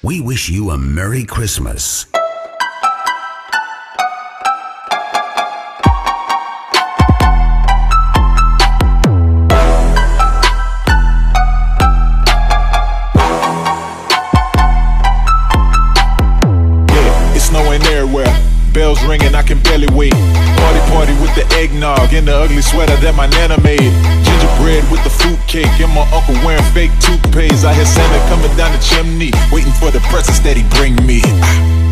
we wish you a Merry Christmas. Snowing everywhere, bells ringing, I can barely wait. Party with the eggnog and the ugly sweater that my nana made. Gingerbread with the fruit cake and my uncle wearing fake toupees. I hear Santa coming down the chimney, waiting for the presents that he bring me.